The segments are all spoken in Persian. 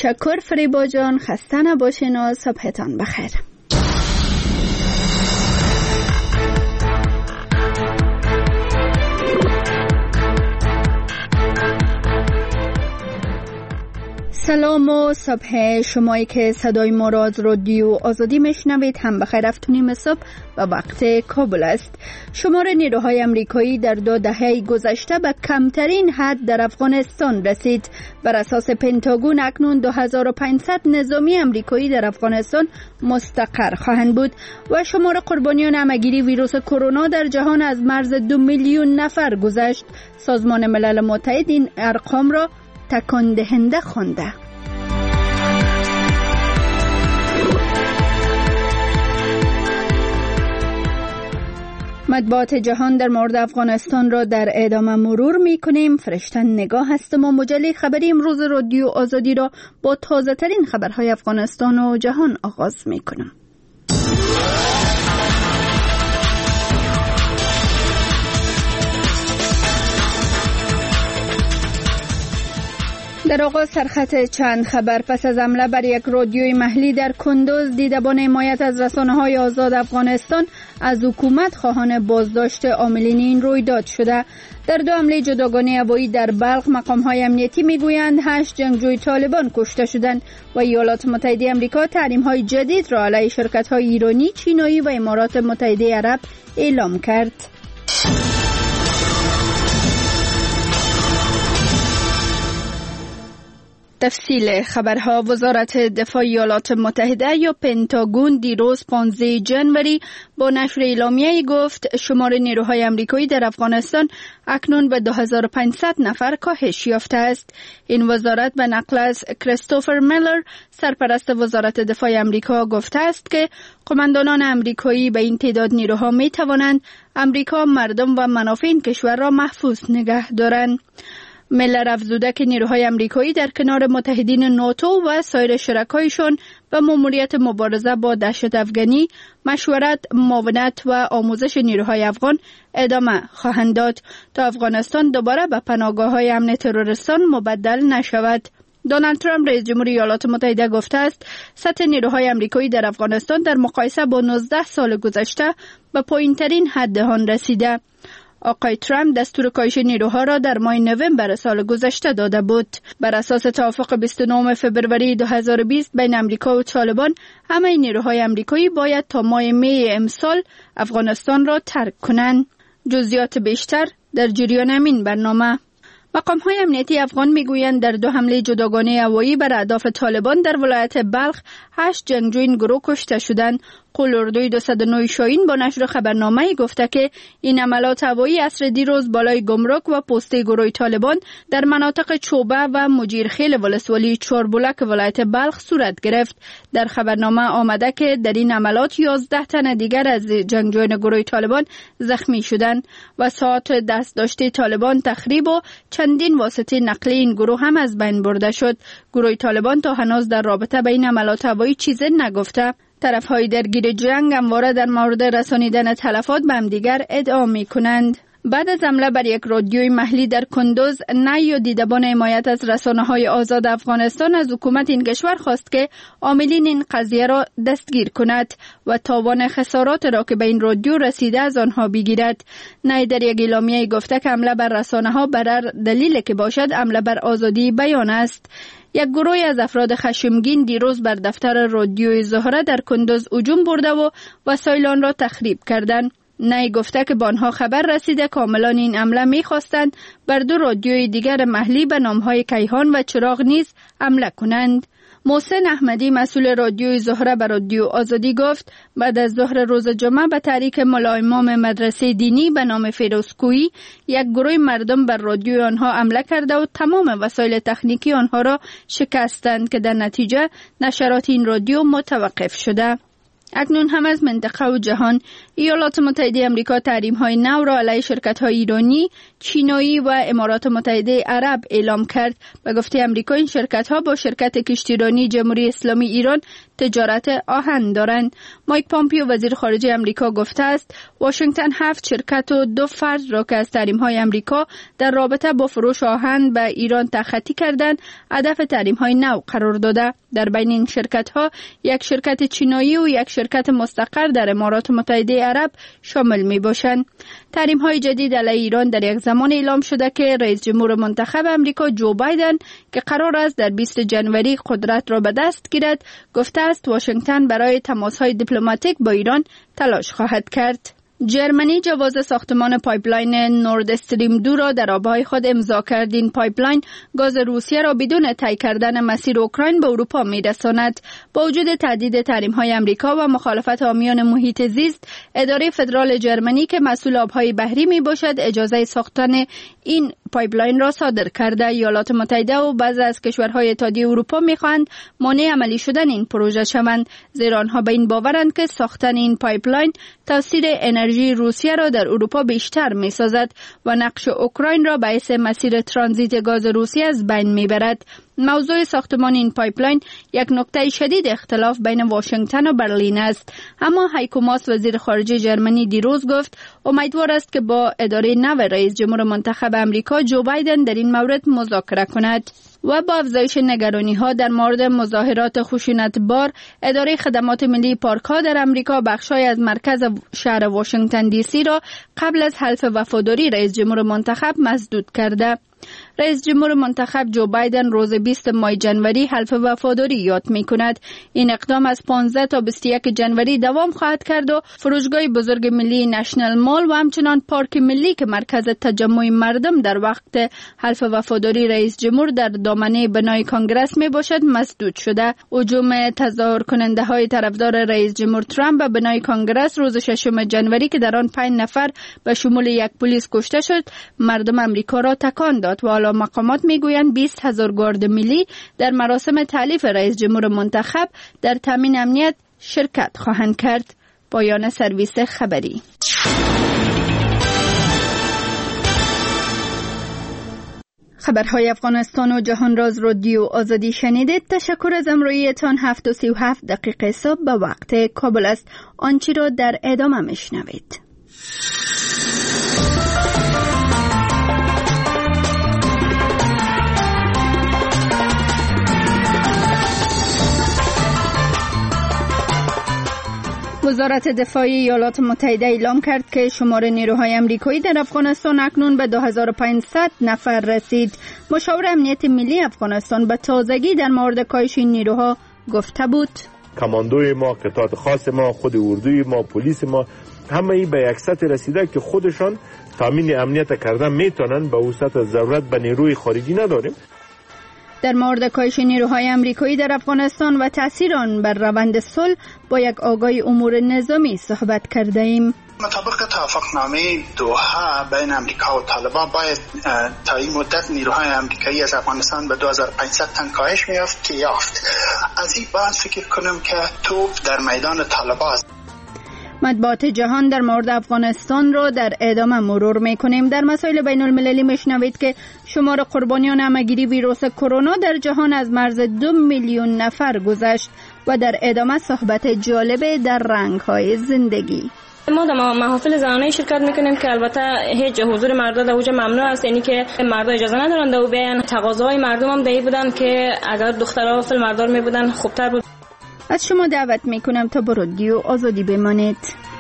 تشکر فریبا جان، خسته نباشین و صبحتان بخیر. سلام و صبح شمایی که صدای ما را از رادیو آزادی میشنوید هم بخیر. رفتونیم صبح و وقت کابل است. شمار نیروهای امریکایی در 2 دهه گذشته به کمترین حد در افغانستان رسید. بر اساس پنتاگون اکنون 2500 نظامی امریکایی در افغانستان مستقر خواهند بود و شمار قربانیان همه‌گیری ویروس کرونا در جهان از مرز 2 میلیون نفر گذشت. سازمان ملل متحد این ارقام را تکان دهنده خوانده. مطبوعات جهان در مورد افغانستان را در ادامه مرور می کنیم. فرشتن نگاه هستم و مجله خبری امروز رادیو آزادی را با تازه ترین خبرهای افغانستان و جهان آغاز می کنم. در آغاز سرخط چند خبر. پس از حمله بر یک رادیوی محلی در کندوز، دیدبان حمایت از رسانه‌های آزاد افغانستان از حکومت خواهان بازداشت عاملین این رویداد شده. در 2 حمله جداگانه هوایی در بلخ، مقام‌های امنیتی میگویند 8 جنگجوی طالبان کشته شدند و ایالات متحده آمریکا تحریم‌های جدید را علیه شرکت‌های ایرانی، چینی و امارات متحده عرب اعلام کرد. تفصیل خبرها. وزارت دفاع ایالات متحده یا پنتاگون دیروز 15 جنوری با نشر اعلامیه‌ای گفت شمار نیروهای امریکایی در افغانستان اکنون به 2500 نفر کاهش یافته است. این وزارت به نقل از کریستوفر میلر، سرپرست وزارت دفاع امریکا، گفته است که قماندانان امریکایی به این تعداد نیروها می توانند امریکا، مردم و منافع این کشور را محفوظ نگه دارند. میلر افزوده که نیروهای امریکایی در کنار متحدین ناتو و سایر شرکایشان به ماموریت مبارزه با دهشت افغانی، مشورت، معاونت و آموزش نیروهای افغان ادامه خواهند داد تا افغانستان دوباره به پناهگاه‌های امن تروریستان مبدل نشود. دونالد ترامپ رئیس جمهور ایالات متحده گفته است سطح نیروهای امریکایی در افغانستان در مقایسه با 19 سال گذشته به پایین‌ترین حد آن رسیده. آقای ترامپ دستور کاهش نیروها را در ماه نوامبر سال گذشته داده بود. بر اساس توافق 29 فبروری 2020 بین امریکا و طالبان، همه نیروهای امریکایی باید تا ماه می امسال افغانستان را ترک کنند. جزئیات بیشتر در جریان همین برنامه. مقام‌های امنیتی افغان میگویند در 2 حمله جداگانه هوایی بر اهداف طالبان در ولایت بلخ 8 جنگجوی این گروه کشته شدند. قول‌اردوی 209 شاهین با نشر خبرنامه‌ای گفته که این حملات هوایی عصر دیروز بالای گمرک و پسته گروه طالبان در مناطق چوبه و مجیرخیل ولسوالی چاربولک ولایت بلخ صورت گرفت. در خبرنامه آمده که در این حملات 11 تن دیگر از جنگجویان گروه طالبان زخمی شدند و ساعات دست داشته طالبان تخریب و چندین واسطه نقلیه این گروه هم از بین برده شد. گروه طالبان تا هنوز در رابطه با این حملات هوایی چیزی نگفته. طرف‌های درگیر جنگ همواره در مورد رسانیدن تلفات به همدیگر ادعا می‌کنند. بعد از حمله بر یک رادیوی محلی در کندوز، نای دیدبان حمایت از رسانه‌های آزاد افغانستان از حکومت این کشور خواست که عاملین این قضیه را دستگیر کند و تاوان خسارات را که به این رادیو رسیده از آنها بگیرد. نای در یک اعلامیه گفته که حمله بر رسانه‌ها بر دلیلی که باشد حمله بر آزادی بیان است. یک گروه از افراد خشمگین دیروز بر دفتر رادیوی زهره در کندوز هجوم برده و وسایل آن را تخریب کردند. نای گفته که به آنها خبر رسیده کاملان این حمله می‌خواستند بر 2 رادیوی دیگر محلی به نام‌های کیهان و چراغ نیز حمله کنند. محسن احمدی مسئول رادیوی زهره به رادیو آزادی گفت بعد از ظهر روز جمعه به تحریک مولا امام مدرسه دینی به نام فیروزکویی یک گروه مردم بر رادیوی آنها حمله کرده و تمام وسایل تکنیکی آنها را شکستند که در نتیجه نشرات این رادیو متوقف شده. اکنون هم از منطقه و جهان ایالات متحده آمریکا تحریم‌های نو را علیه شرکت‌های ایرانی، چینایی و امارات متحده عرب اعلام کرد. به گفته آمریکا این شرکت‌ها با شرکت کشتیرانی جمهوری اسلامی ایران تجارت آهن دارند. مایک پامپیو وزیر خارجه آمریکا گفته است واشنگتن 7 شرکت و 2 فرد را که از تحریم‌های آمریکا در رابطه با فروش آهن به ایران تخطی کردند هدف تحریم‌های نو قرار داده. در بین این شرکت‌ها یک شرکت چینایی و یک شرکت مستقر در امارات متحده عرب شامل می‌باشند. تحریم‌های جدید علیه ایران در یک زمان اعلام شده که رئیس جمهور منتخب آمریکا جو بایدن که قرار است در 20 جنوری قدرت را به دست گیرد، گفته است واشنگتن برای تماس‌های دیپلماتیک با ایران تلاش خواهد کرد. جرمنی جواز ساختمان پایپلاین نورد استریم 2 را در آبهای خود امضا کرد. این پایپلاین گاز روسیه را بدون طی کردن مسیر اوکراین به اروپا می‌رساند. با وجود تهدید تحریم‌های آمریکا و مخالفت حامیان محیط زیست، اداره فدرال جرمنی که مسئول آبهای بحری میباشد اجازه ساختن این پایپلاین را صادر کرده. ایالات متحده و بعضی از کشورهای اتحادیه اروپا می‌خواهند مانع عملی شدن این پروژه شوند، زیرا آنها به این باورند که ساختن این پایپلاین تاثیر انرژی روسیه را در اروپا بیشتر می‌سازد و نقش اوکراین را باعث مسیر ترانزیت گاز روسیه از بین می‌برد. موضوع ساختمان این پایپلاین یک نقطه شدید اختلاف بین واشنگتن و برلین است، اما هایکو ماس وزیر خارجه جرمنی دیروز گفت امیدوار است که با اداره نو رئیس جمهور منتخب آمریکا جو بایدن در این مورد مذاکره کند. و با افزایش نگرانی‌ها در مورد مظاهرات خشونت‌بار، اداره خدمات ملی پارک‌ها در آمریکا بخشای از مرکز شهر واشنگتن دی سی را قبل از حلف وفاداری رئیس جمهور منتخب مسدود کرده. رئیس جمهور منتخب جو بایدن روز 20 ماه جنوری حلف وفاداری یاد می کند. این اقدام از 15 تا 21 جنوری دوام خواهد کرد و فروشگاه بزرگ ملی نشنل مال و همچنان پارک ملی که مرکز تجمع مردم در وقت حلف وفاداری رئیس جمهور در دامنه بنای کانگرس می باشد مسدود شده. هجوم تظاهر کننده های طرفدار رئیس جمهور ترامپ به بنای کانگرس روز 6 جنوری که در آن 5 نفر به شمول یک پلیس کشته شد، مردم آمریکا را تکان داد و حالا مقامات میگویند 20,000 گارد ملی در مراسم تحلیف رئیس جمهور منتخب در تامین امنیت شرکت خواهند کرد. پایان سرویس خبری. خبرهای افغانستان و جهان راز رادیو آزادی شنیدید. تشکر از همراهیتان. 7:37 صبح به وقت کابل است. آنچه را در ادامه میشنوید. وزارت دفاع ایالات متحده اعلام کرد که شمار نیروهای آمریکایی در افغانستان اکنون به 2500 نفر رسید. مشاور امنیت ملی افغانستان به تازگی در مورد کاهش این نیروها گفته بود: کماندوی ما، قطعات خاص ما، خود اردوی ما، پلیس ما، همه ای به یک سطح رسیده که خودشان تامین امنیت کردن میتونن. به وسط ضرورت به نیروی خارجی نداریم. در مورد کاهش نیروهای آمریکایی در افغانستان و تاثیر آن بر روند صلح با یک آگاه امور نظامی صحبت کرده ایم. مطابق توافقنامه دوحه بین امریکا و طالبان باید تا این مدت نیروهای آمریکایی از افغانستان به 2500 تن کاهش می‌یافت که یافت. از این باید فکر کنم که توپ در میدان طالبان است. مطبوعات جهان در مورد افغانستان را در ادامه مرور می‌کنیم. در مسائل بین المللی میشنوید که شمار قربانیان همه‌گیری ویروس کرونا در جهان از مرز 2 میلیون نفر گذشت و در ادامه صحبت جالب در رنگ‌های زندگی. ما در محافل زنانه شرکت میکنیم که البته هیچ حضور مردا در اوج ممنوع است، یعنی که مردا اجازه ندارن در بیان. تقاضاهای مردم هم دایی بودن که اگر دخترها فیلم مردار می بودن خوبتر بود. از شما دعوت میکنم تا با رادیو آزادی بمانید.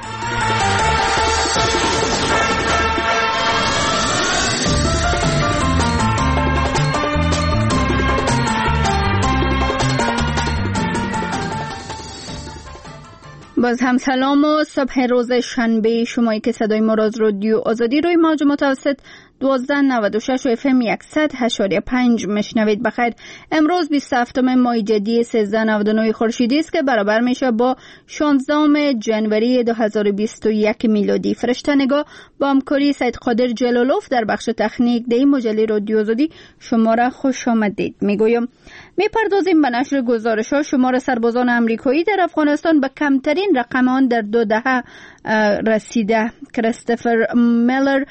باز هم سلام و صبح روز شنبه شمایی که صدای ما از رادیو آزادی روی موج متوسط 1296 FM 100.5 میشنوید. بخیر، امروز 27 ماه جدی 1399 خورشیدی است که برابر میشه با 16 جنوری 2021 میلادی. فرشته نگاه با همکاری سید قادر جلالوف در بخش تکنیک دی مجله رادیو آزادی شما را خوش آمدید میگویم. میپردازیم به نشر گزارش‌ها. شمار سربازان امریکایی در افغانستان به کمترین رقم آن در 2 دهه رسیده. کریستوفر میلر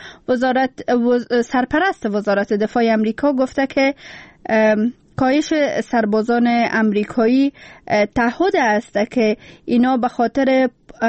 سرپرست وزارت دفاع امریکا گفته که کاهش سربازان امریکایی تعهد است که اینا به خاطر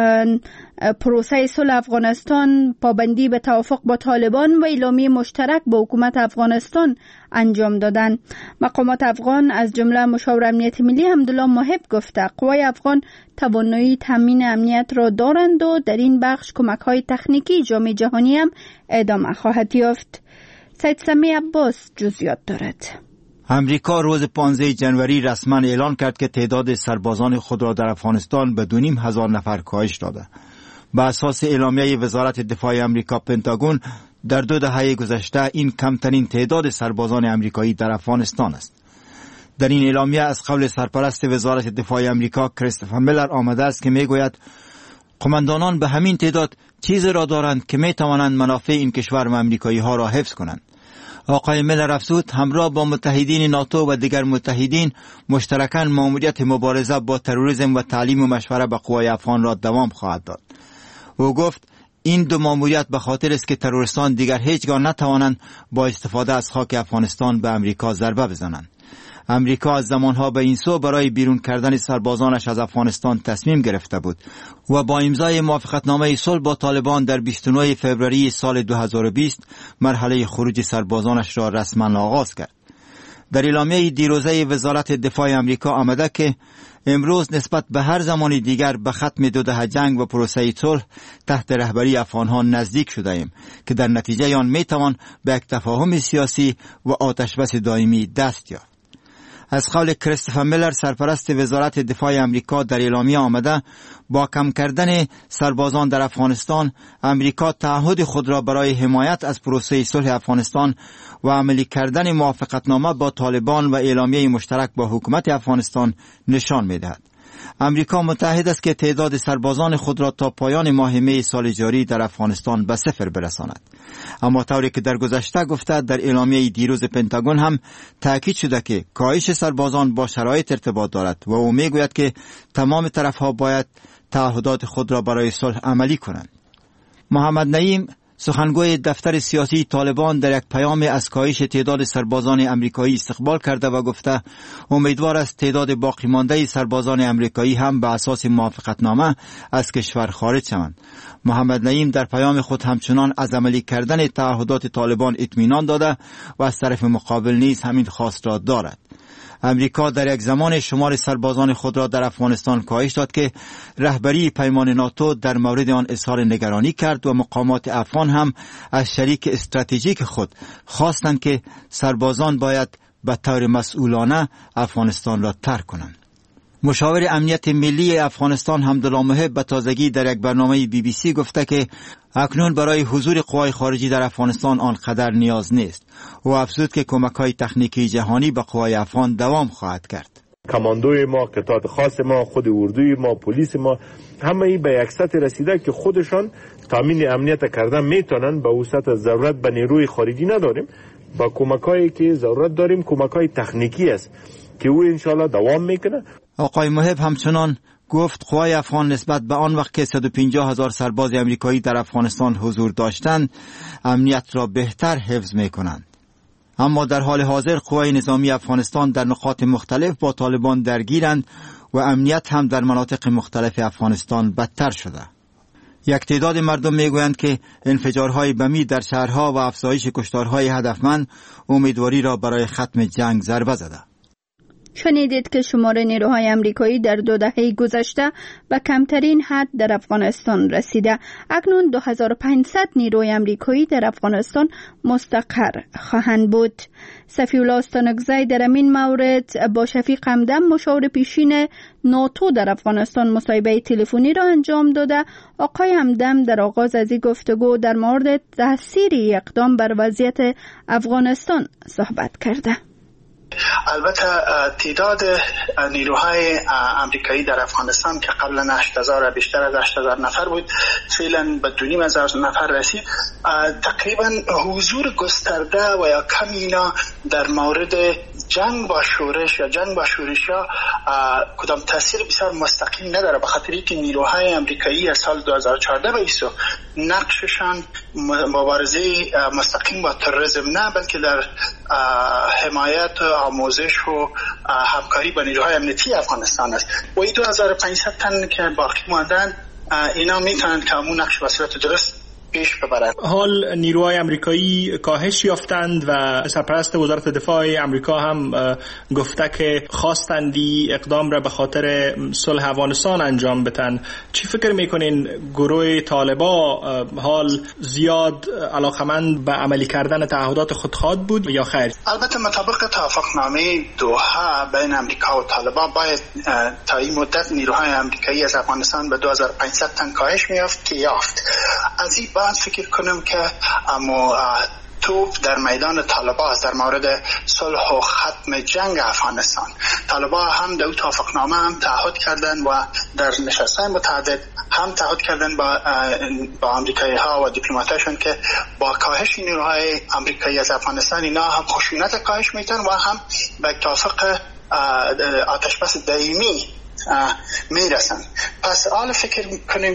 پروسه صلح افغانستان، پابندی به توافق با طالبان و اعلامیه مشترک با حکومت افغانستان انجام دادن. مقامات افغان از جمله مشاور امنیت ملی حمدالله محب گفته قوای افغان توانایی تامین امنیت را دارند و در این بخش کمک‌های تکنیکی جامعه جهانی هم ادامه خواهد یافت. سید سمی عباس جزئیات دارد. امریکا روز 15 جنوری رسما اعلان کرد که تعداد سربازان خود را در افغانستان به 2,500 نفر کاهش داده. بر اساس اعلامیه وزارت دفاع امریکا پنتاگون در 2 دهه گذشته این کمترین تعداد سربازان امریکایی در افغانستان است. در این اعلامیه از قول سرپرست وزارت دفاع امریکا کریستوفر میلر آمده است که میگوید قماندانان به همین تعداد چیزی را دارند که میتوانند منافع این کشور و امریکایی ها را حفظ کنند. آقای میلر افزود همراه با متحدین ناتو و دیگر متحدین مشترکاً مأموریت مبارزه با تروریسم و تعلیم و مشوره به قوای افغان را دوام خواهد داد. او گفت این 2 مأموریت به خاطر است که تروریستان دیگر هیچگاه نتوانند با استفاده از خاک افغانستان به امریکا ضربه بزنند. امریکا از زمانها به این سو برای بیرون کردن سربازانش از افغانستان تصمیم گرفته بود و با امضای موافقتنامه صلح با طالبان در 29 فوریه سال 2020 مرحله خروج سربازانش را رسما آغاز کرد. در اعلامیه دیروزه وزارت دفاع امریکا آمده که امروز نسبت به هر زمان دیگر به ختم 2 دهه جنگ و پروسه صلح تحت رهبری افغانها نزدیک شده ایم که در نتیجه آن میتوان به یک تفاهم سیاسی و آتشبس دائمی دست یافت. از قول کریستوفر میلر سرپرست وزارت دفاع امریکا در اعلامیه آمده با کم کردن سربازان در افغانستان امریکا تعهد خود را برای حمایت از پروسه صلح افغانستان و عملی کردن موافقتنامه با طالبان و اعلامیه مشترک با حکومت افغانستان نشان می‌دهد. امریکا متعهد است که تعداد سربازان خود را تا پایان ماه می سال جاری در افغانستان به 0 برساند. اما طوری که در گذشته گفته در اعلامیه دیروز پنتاگون هم تاکید شده که کاهش سربازان با شرایط ارتباط دارد و او میگوید که تمام طرفها باید تعهدات خود را برای صلح عملی کنند. محمد نعیم سخنگوی دفتر سیاسی طالبان در یک پیام از کاهش تعداد سربازان امریکایی استقبال کرده و گفته امیدوار است تعداد باقی مانده سربازان امریکایی هم به اساس موافقتنامه از کشور خارج شوند. محمد نعیم در پیام خود همچنان از عملی کردن تعهدات طالبان اطمینان داده و از طرف مقابل نیز همین خواست را دارد. امریکا در یک زمان شمار سربازان خود را در افغانستان کاهش داد که رهبری پیمان ناتو در مورد آن اظهار نگرانی کرد و مقامات افغان هم از شریک استراتژیک خود خواستند که سربازان باید به طور مسئولانه افغانستان را ترک کنند. مشاور امنیت ملی افغانستان حمدالله محب به تازگی در یک برنامه BBC گفته که اکنون برای حضور قوای خارجی در افغانستان آنقدر نیاز نیست. او افزود که کمک‌های تکنیکی جهانی به قوای افغان دوام خواهد کرد. کماندوی ما، قطعات خاص ما، خود اردوی ما، پلیس ما، همه ای به یک سطح رسیده که خودشان تامین امنیت کردن میتونن. به وسط ضرورت به نیروی خارجی نداریم. با کمک‌هایی که ضرورت داریم کمک‌های تکنیکی است که او انشالله دوام میکنه. آقای محب همچنان گفت قوای افغان نسبت به آن وقت که 150,000 سرباز امریکایی در افغانستان حضور داشتند امنیت را بهتر حفظ میکنند. اما در حال حاضر قوای نظامی افغانستان در نقاط مختلف با طالبان درگیرند و امنیت هم در مناطق مختلف افغانستان بدتر شده. یک تعداد مردم میگویند که انفجارهای بمی در شهرها و افزایش کشتارهای هدفمند امیدواری را برای ختم جنگ ضربه زده. شنیدید که شمار نیروهای آمریکایی در 2 دهه گذشته به کمترین حد در افغانستان رسیده. اکنون 2500 نیروی آمریکایی در افغانستان مستقر خواهند بود. صفی‌الله استانکزی در این مورد با شفیق همدم مشاور پیشین ناتو در افغانستان مصاحبه تلفنی را انجام داده. آقای همدم در آغاز از این گفتگو در مورد تأثیر اقدام بر وضعیت افغانستان صحبت کرده. البته تعداد نیروهای آمریکایی در افغانستان که قبلا 8000 بیشتر از 8000 نفر بود فعلا به 2500 نفر رسید. تقریبا حضور گسترده و یا کم اینا در مورد جنگ با شورش یا جنگ با شورش‌ها کدام تاثیر بسیار مستقیم نداره، به خاطر اینکه نیروهای آمریکایی از سال 2014 به ایسو نقششان مبارزه مستقیم با تروریسم نه، بلکه در حمایت و آموزش و همکاری با نیروهای امنیتی افغانستان است. و این 2500 تن که باقی ماندن اینا میتونن که همون نقش به صورت درست پیش ببرند. حال نیروهای آمریکایی کاهش یافتند و سرپرست وزارت دفاع آمریکا هم گفته که خواستندی اقدام را به خاطر صلح افغانستان انجام بدن. چی فکر میکنین گروه طالبان حال زیاد علاقمند به عملی کردن تعهدات خود خواهد بود یا خیر؟ البته مطابق توافقنامه دوحه بین آمریکا و طالبان باید تا این مدت نیروهای آمریکایی از افغانستان به 2500 تن کاهش میافت که یافت. از این بعد فکر کنم که اما توپ در میدان طالبان است در مورد صلح و ختم جنگ افغانستان. طالبان هم در توافقنامه هم تعهد کردن و در نشست‌های متعدد هم تعهد کردن با آمریکایی ها و دیپلماتاشون که با کاهش نیروهای آمریکایی از افغانستان اینا هم خشونت کاهش میتن و هم به توافق آتشبس دائمی میرسن. پس حالا فکر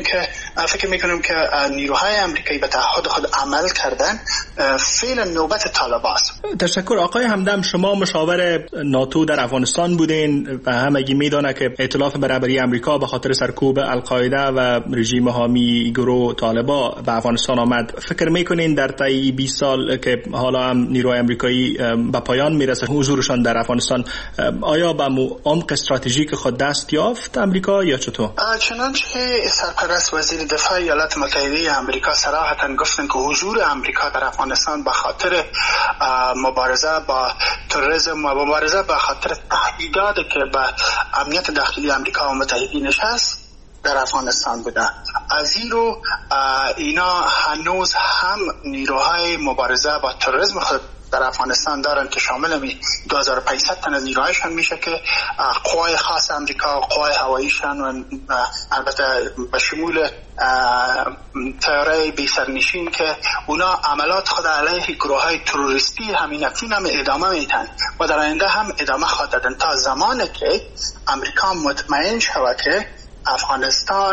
میکنم که نیروهای آمریکایی به تعهد خود عمل کردن. فعلا نوبت طالبان است. تشکر. آقای همدم، شما مشاور ناتو در افغانستان بودین و همگی میدونه که ائتلاف برابری آمریکا به خاطر سرکوب القاعده و رژیم حامی گروه طالبان به افغانستان آمد. فکر میکنین در طی 20 سال که حالا هم نیروهای آمریکایی به پایان میرسه حضورشان در افغانستان، آیا به عمق استراتژیک خود دست یافت آمریکا یا چطور؟ چنانچه سرپرست وزیر دفاع ایالات متحده آمریکا صراحتاً گفتن که حضور آمریکا در افغانستان به خاطر مبارزه با تروریسم و مبارزه به خاطر تهدیداتی که به امنیت داخلی آمریکا و متحدینش هست در افغانستان بوده. از این رو اینا هنوز هم نیروهای مبارزه با تروریسم خود در افغانستان دارن که شامل 2500 تن از نیروهایشان میشه که قوای خاص آمریکا، قوای هواییشان و البته به شمول طیاره بی سرنشین که اونا عملات خود علیه گروه‌های تروریستی همین اکنون هم ادامه میدن و در آینده هم ادامه خواهد دادن تا زمانی که آمریکا مطمئن شود که افغانستان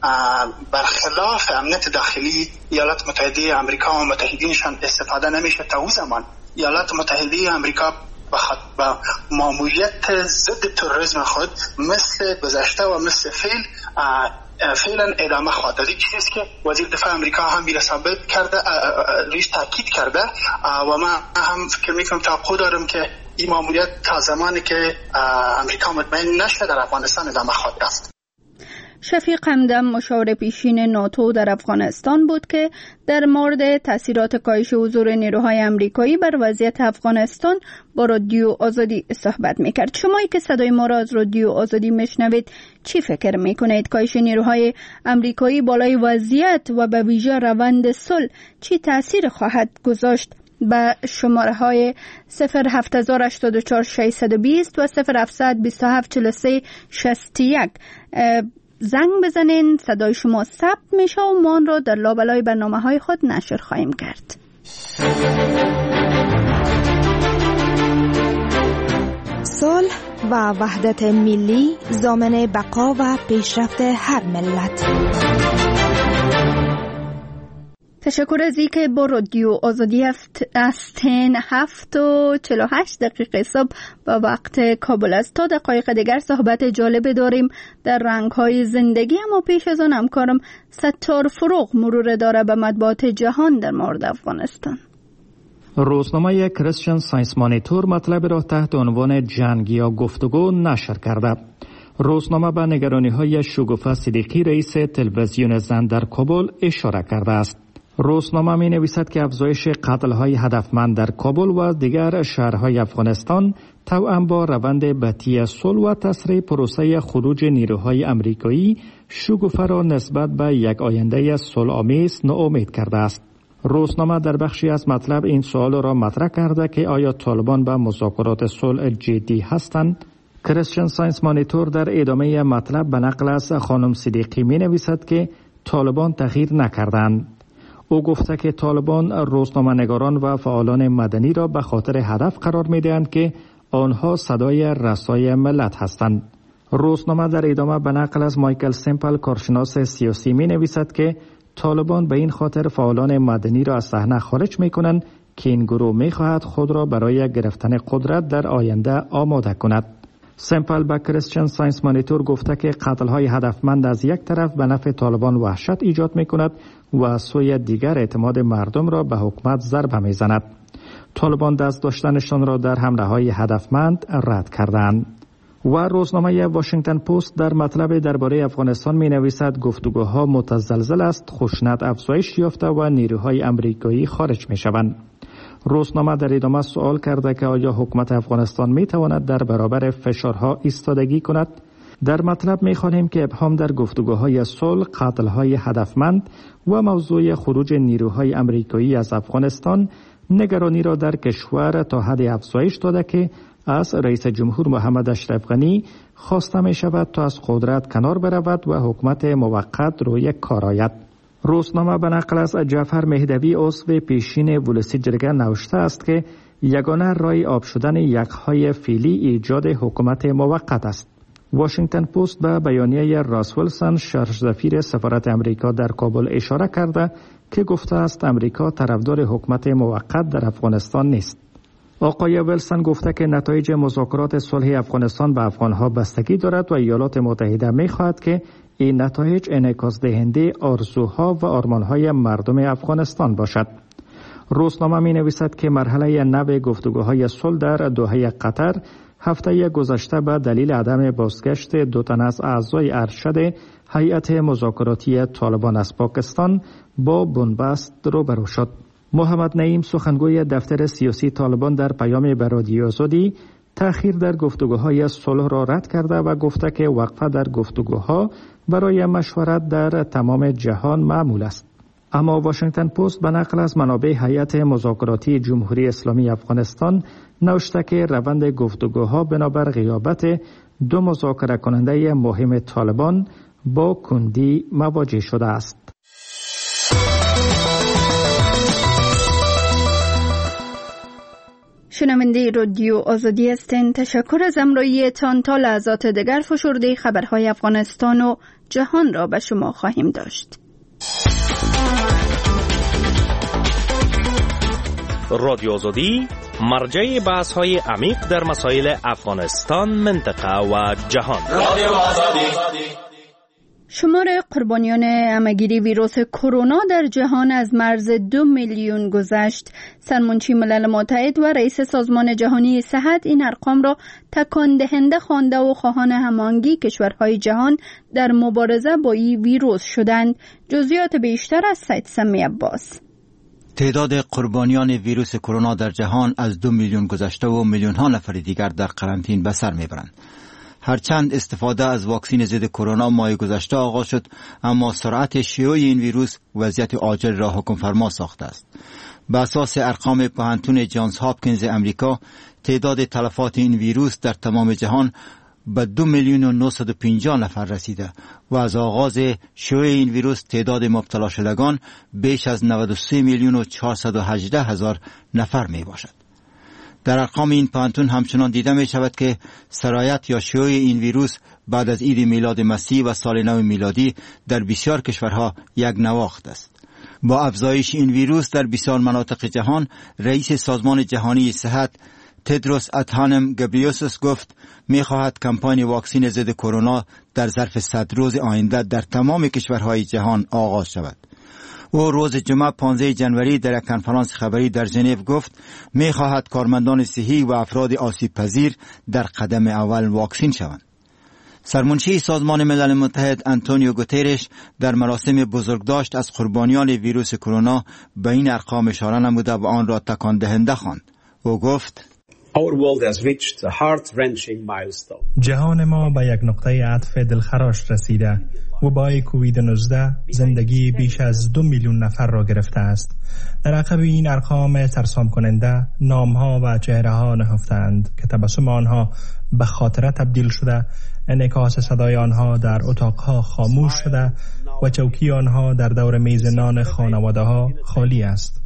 برخلاف امنیت داخلی ایالات متحده آمریکا و متحدینشان استفاده نمیشه. تا اون زمان ایالات متحده آمریکا با ماموریت ضد تروریسم خود مثل گذشته و مثل فعلا ادامه خواهد داد. چیزی که وزیر دفاع آمریکا هم بیره ثابت کرده، ریش تاکید کرده و من هم فکر میکنم توقع دارم که این ماموریت تا زمانی که آمریکا مطمئن نشه در افغانستان ادامه خواهد رفت. شفیق همدم مشاور پیشین ناتو در افغانستان بود که در مورد تاثیرات کاهش حضور نیروهای آمریکایی بر وضعیت افغانستان با رادیو آزادی صحبت میکرد. شمایی که صدای ما را از رادیو آزادی میشنوید چی فکر میکنید؟ کاهش نیروهای آمریکایی بالای وضعیت و به ویژه روند صلح چی تاثیر خواهد گذاشت؟ به شماره های 07084 620 و 0727 43 61 زنگ بزنین. صدای شما ثبت میشه و ما آن را در لابلای برنامه‌های خود نشر خواهیم کرد. صلح و وحدت ملی ضامن بقا و پیشرفت هر ملت. تشکر از اینکه با رادیو آزادی هستین. 7:48 صبح با وقت کابل است. تا دقایق دیگر صحبت جالب داریم در رنگ‌های زندگی، اما پیش از آن همکارم ستار فروغ مرور داره به مطبوعات جهان در مورد افغانستان. روزنامه کریستین ساینس مانیتور مطلب را تحت عنوان جنگ یا گفتگو نشر کرده. روزنامه به نگرانی‌های شگوفه صدیقی رئیس تلویزیون زن در کابل اشاره کرده است. روزنامه می نویسد که افزایش قتل‌های هدفمند در کابل و دیگر شهرهای افغانستان توأم با روند بطی صلح و تسریع پروسه خروج نیروهای آمریکایی شگوفه را نسبت به یک آینده صلح‌آمیز ناامید کرده است. روزنامه در بخشی از مطلب این سوال را مطرح کرده که آیا طالبان به مذاکرات صلح جدی هستند؟ کریستین ساینس مانیتور در ادامه مطلب به نقل از خانم صدیقی می نویسد که طالبان تغییر نکردند. او گفته که طالبان روزنامه‌نگاران و فعالان مدنی را به خاطر هدف قرار می دهند که آنها صدای رسای ملت هستند. روزنامه در ادامه به نقل از مایکل سیمپل کارشناس سیاسی می نویسد که طالبان به این خاطر فعالان مدنی را از صحنه خارج می کنند که این گروه می خواهد خود را برای گرفتن قدرت در آینده آماده کند. سیمپل به کریستین ساینس مانیتور گفته که قتل‌های هدفمند از یک طرف به نفع طالبان وحشت ایجاد می کند و از سوی دیگر اعتماد مردم را به حکومت ضربه می زند. طالبان دست داشتنشان را در حمله‌های هدفمند رد کردند. و روزنامه واشنگتن پست در مطلب درباره افغانستان می نویسد گفتگوها متزلزل است، خشونت افزایش یافته و نیروهای آمریکایی خارج می شوند. روزنامه در ادامه سوال کرده که آیا حکومت افغانستان می تواند در برابر فشارها ایستادگی کند؟ در مطلب می خوانیم که ابهام در گفتگوهای صلح، قتل‌های هدفمند و موضوع خروج نیروهای آمریکایی از افغانستان نگرانی را در کشور تا حد افزایش داده که از رئیس جمهور محمد اشرف غنی خواسته می شود تا از قدرت کنار برود و حکومت موقت روی کار آید. روزنامه به نقل از جعفر مهدوی عضو پیشین ولسی جرگه نوشته است که یگانه راه آب شدن یخهای فعلی ایجاد حکومت موقت است. واشنگتن پست به بیانیه راس ویلسون شرف‌سفیر سفارت امریکا در کابل اشاره کرده که گفته است امریکا طرفدار حکومت موقت در افغانستان نیست. آقای ویلسون گفته که نتایج مذاکرات صلح افغانستان به افغانها بستگی دارد و ایالات متحده می‌خواهد که این نتایج انعکاس دهنده آرزوها و آرمان‌های مردم افغانستان باشد. روزنامه می‌نویسد که مرحله نو گفتگوهای صلح در دوحه قطر هفته گذشته به دلیل عدم بازگشت دو تن از اعضای ارشد هیئت مذاکراتی طالبان از پاکستان با بنبست روبرو شد. محمد نعیم سخنگوی دفتر سیاسی طالبان در پیامی به رادیو آزادی تأخیر در گفتگوهای صلح را رد کرده و گفته که وقفه در گفتگوها برای مشورت در تمام جهان معمول است. اما واشنگتن پست به نقل از منابع هیئت مذاکراتی جمهوری اسلامی افغانستان نوشته که روند گفتگوها بنابر غیابت دو مذاکره کننده مهم طالبان با کندی مواجه شده است. شنونده رادیو آزادی هستین. تشکر از همراهیتان. تا لحظات دیگر فشرده خبرهای افغانستان و جهان را به شما خواهیم داشت. رادیو آزادی مرجع بحث‌های عمیق در مسائل افغانستان، منطقه و جهان. رادیو آزادی. شمار قربانیان همه‌گیری ویروس کرونا در جهان از مرز 2 میلیون گذشت. سرمنشی ملل متحد و رئیس سازمان جهانی صحت این ارقام را تکان دهنده خوانده و خواهان هماهنگی کشورهای جهان در مبارزه با این ویروس شدند. جزئیات بیشتر از سید سمی عباس. تعداد قربانیان ویروس کرونا در جهان از 2 میلیون گذشته و میلیون ها نفر دیگر در قرنطینه به سر میبرند. هرچند استفاده از واکسن ضد کرونا ماه گذشته آغاز شد، اما سرعت شیوع این ویروس وضعیت عاجل را حکم فرما ساخته است. به اساس ارقام پوهنتون جانز هاپکینز امریکا، تعداد تلفات این ویروس در تمام جهان به 2 میلیون و 950 نفر رسیده و از آغاز شیوع این ویروس تعداد مبتلا شدگان بیش از 93 میلیون و 418 هزار نفر می باشد. در ارقام این پوهنتون همچنان دیده می شود که سرایت یا شیوع این ویروس بعد از عید میلاد مسیح و سال نو میلادی در بسیار کشورها یک نواخت است. با افزایش این ویروس در بسیار مناطق جهان، رئیس سازمان جهانی صحت تدروس ادهانم گبریوسوس گفت می خواهد کمپاین واکسن ضد کرونا در ظرف 100 روز آینده در تمام کشورهای جهان آغاز شود. او روز جمعه 15 جنوری در یک کنفرانس خبری در ژنو گفت می خواهد کارمندان صحی و افراد آسیب پذیر در قدم اول واکسین شوند. سرمنشی سازمان ملل متحد آنتونیو گوترش در مراسم بزرگداشت از قربانیان ویروس کرونا به این ارقام اشاره نموده و آن را تکان دهنده خواند. او گفت جهان ما به یک نقطه عطف دلخراش رسیده و با کووید 19 زندگی بیش از 2 میلیون نفر را گرفته است. در عقب این ارقام ترسام کننده نامها و چهره ها نهفتند که تبسم آنها به خاطره تبدیل شده، انعکاس صدای آنها در اتاقها خاموش شده و چوکی آنها در دور میز نان خانواده ها خالی است.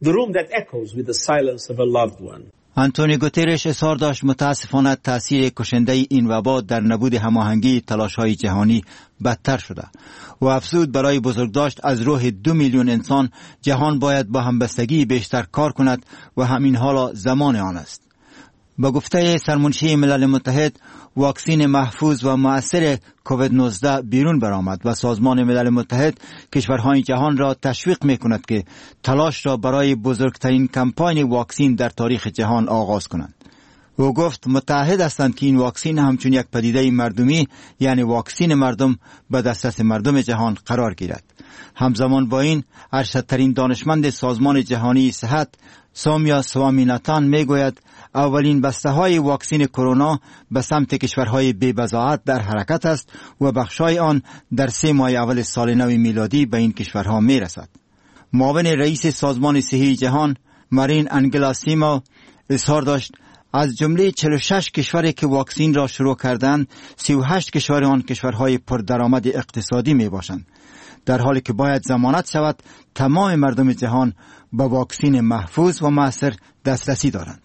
آنتونیو گوترش اظهار داشت متاسفانه تأثیر کشنده این وبا در نبود هماهنگی تلاش‌های جهانی بدتر شده و افزود برای بزرگداشت از روح 2 میلیون انسان جهان باید با همبستگی بیشتر کار کند و همین حالا زمان آن است. با گفته سرمنشی ملل متحد واکسین محفوظ و مؤثر کووید 19 بیرون برآمد و سازمان ملل متحد کشورهای جهان را تشویق می‌کند که تلاش را برای بزرگترین کمپاین واکسین در تاریخ جهان آغاز کنند. او گفت متحد هستند که این واکسین همچون یک پدیده مردمی یعنی واکسین مردم به دسترس مردم جهان قرار گیرد. همزمان با این ارشدترین دانشمند سازمان جهانی صحت سومیا سوامیناتان میگوید اولین بسته های واکسین کرونا به سمت کشورهای بی‌بضاعت در حرکت است و بخشای آن در 3 ماه اول سال نو میلادی به این کشورها میرسد. معاون رئیس سازمان صحی جهان مارین انگلاسیما اظهار داشت از جمله 46 کشوری که واکسین را شروع کردند 38 کشور آن کشورهای پردرآمد اقتصادی می باشند، در حالی که باید ضمانت شود تمام مردم جهان با واکسین محفوظ و مؤثر دسترسی دارند.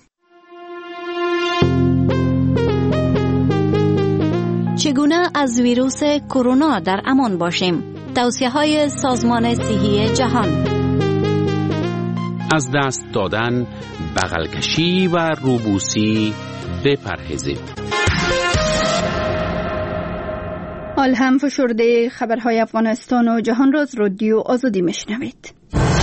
چگونه از ویروس کرونا در امان باشیم؟ توصیه‌های سازمان صحی جهان: از دست دادن، بغل کشی و روبوسی بپرهیزید. حال هم فشرده خبرهای افغانستان و جهان را از رادیو آزادی میشنوید.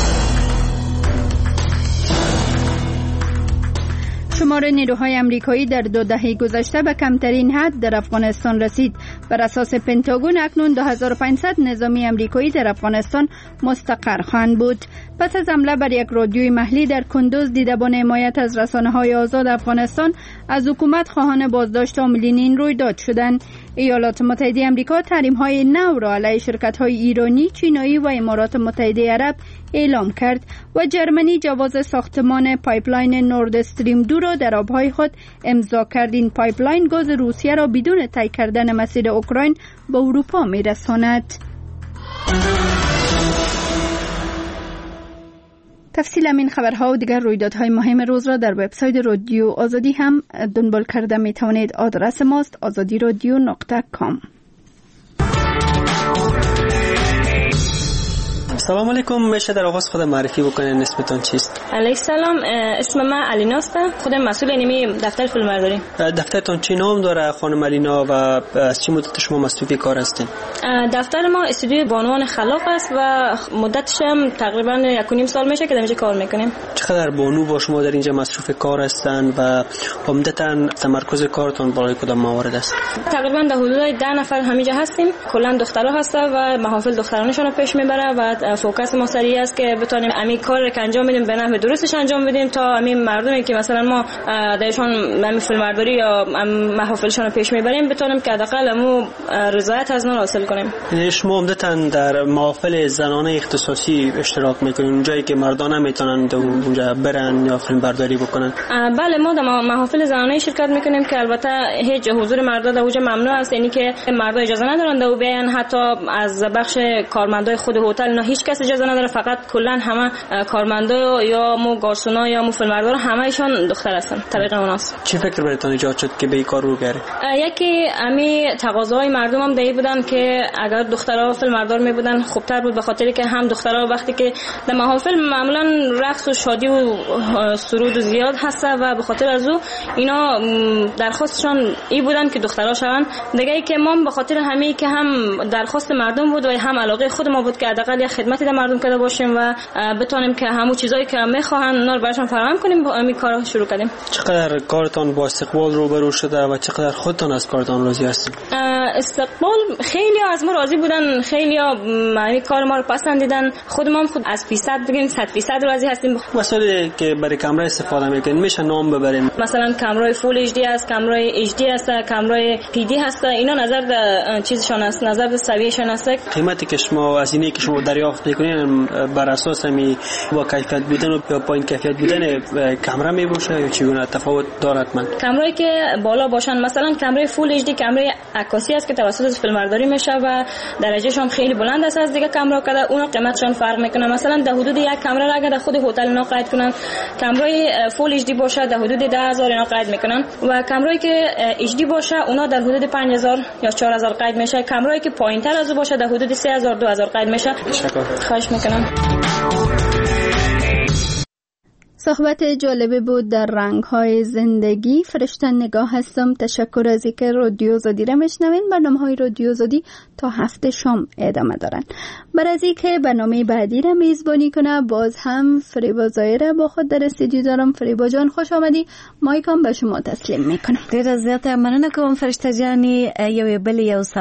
شمار نیروهای امریکایی در 2 دهه گذشته به کمترین حد در افغانستان رسید. بر اساس پنتاگون اکنون 2500 نظامی امریکایی در افغانستان مستقر خواهند بود. پس از حمله بر یک رادیوی محلی در کندوز، دیدبان حمایت از رسانه‌های آزاد افغانستان از حکومت خواهان بازداشت عاملین این رویداد شدند. ایالات متحده آمریکا تحریم‌های نو را علیه شرکت‌های ایرانی، چینایی و امارات متحده عرب اعلام کرد و جرمنی جواز ساختمان پایپلاین نورد استریم 2 را در آب‌های خود امضا کرد. این پایپلاین گاز روسیه را بدون طی کردن مسیر اوکراین به اروپا می‌رساند. تفصیل این خبرها و دیگر رویدادهای مهم روز را در وبسایت رادیو آزادی هم دنبال کرده می توانید. آدرس ماست azadiradio.com. سلام علیکم. میشه در آغاز خود معرفی بکنین؟ اسمتون چیست؟ علیک سلام، اسم من علینا است. خودم مسئول اینمی دفتر فیلمبرداری. دفترتون چی نام داره خانم علینا و از چه مدت شما مسئول کار هستین؟ دفتر ما استودیوی بانوان خلاق است و مدتش هم تقریبا 1.5 سال میشه که در اینجا کار میکنیم. چقدر بانو با شما در اینجا مصروف کار هستن و عمدتاً تمرکز کارتون برای کدام موارد است؟ تقریبا در حدود 10 نفر همینجا هستیم. کلا دخترها هستن و محافل دخترانشون رو پیش میبره و فوکس ما سریع است که بتونیم همین کار رو انجام بدیم، به نحو درستش انجام بدیم تا همین مردمی که مثلا ما درشون همین فیلمبرداری یا محافلشون رو پیش میبریم بتونیم که حداقل همو رضایت از اونها حاصل کنیم. شما عمدتاً در محافل زنانه اختصاصی اشتراک میکنین، اونجایی که مردان نمیتونن اونجا برن یا فیلمبرداری بکنن؟ بله، ما در محافل زنانه شرکت میکنیم که البته هیچ حضور مردا در اونجا ممنوع است، یعنی که مردا اجازه ندارن در بیان، حتی از بخش کارمندای خود هتل نه هیچ کس اجازه نداره، فقط کلا همه کارمندا یا مو گارسونا یا مو فیلمبردار همه‌شون دختر هستن. طریق اوناست. چی فکر براتون ایجاد شد که به این کار رو بره؟ یکی امی تقاضای مردم هم دی بودن که اگر دخترها فیلمبردار می بودن خوبتر بود، به خاطری که هم دخترها وقتی که در محافل معمولا رقص و شادی و سرود و زیاد هست و به خاطر از او اینا درخواستشون ای بودن که دخترها شون. دیگه ای که ما به خاطر همین که هم درخواست مردم بود و هم علاقه خود ما بود که حداقل یک خدمتی در مردم کرده باشیم و بتونیم که همون چیزایی که میخواهن اونا رو براشون فراهم کنیم. با همین کارو شروع کردیم. چقدر کارتان با استقبال روبرو شده و چقدر خودتان از کارتان راضی هستید؟ استقبال خیلی از ما راضی بودن، خیلی یعنی کار ما رو پسندیدن. خود ما هم از 100% بگیم 100% راضی هستیم. مسائلی که برای کامرا استفاده میکنین میشه نام ببریم؟ مثلا کامرای فول اچ دی است، کامرای اچ دی است، کامرای پی دی هست. اینا نظر به چیزشون است، نظر به سویهشون است. قیمتی که شما از اینی که شما دریافت میکنین بر اساس می با کیفیت بودن و یا پایین کیفیت بودن کامرا میباشه یا چگونه تفاوت دارد؟ من کامرایی که بالا باشن، مثلا کامرای فول اچ دی کامرای عکاسی است که توسط فیلمبرداری میشه و درجهش هم خیلی بلند است از دیگه کامرا که اون قیمتشون فرق میکنه. مثلا در حدود یک کامرا اگر در خود هتل اینا قید کنن، کامرای فول اچ دی باشه در حدود 10000 اینا قید میکنن و کامرایی که اچ دی باشه اونا در حدود 5000 یا 4000 قید میشه. کامرایی که پایینتر از باشه در حدود 3000 2000 قید میشه. خواهش میکنم. صحبت جالبی بود در رنگ‌های زندگی. فرشته نگاه هستم. تشکر از اینکه رادیو آزادی را میشنوین. برنامه‌های رادیو آزادی تا هفته شام ادامه دارن. برای از اینکه برنامه بعدی را میزبانی کنه باز هم فریبا زاهره با خود در استودیو دارم. فریبا جان خوش آمدی. مایکم به شما تسلیم میکنم. ډیره زیاته مننه کوم فرشته جانی. یو بل یو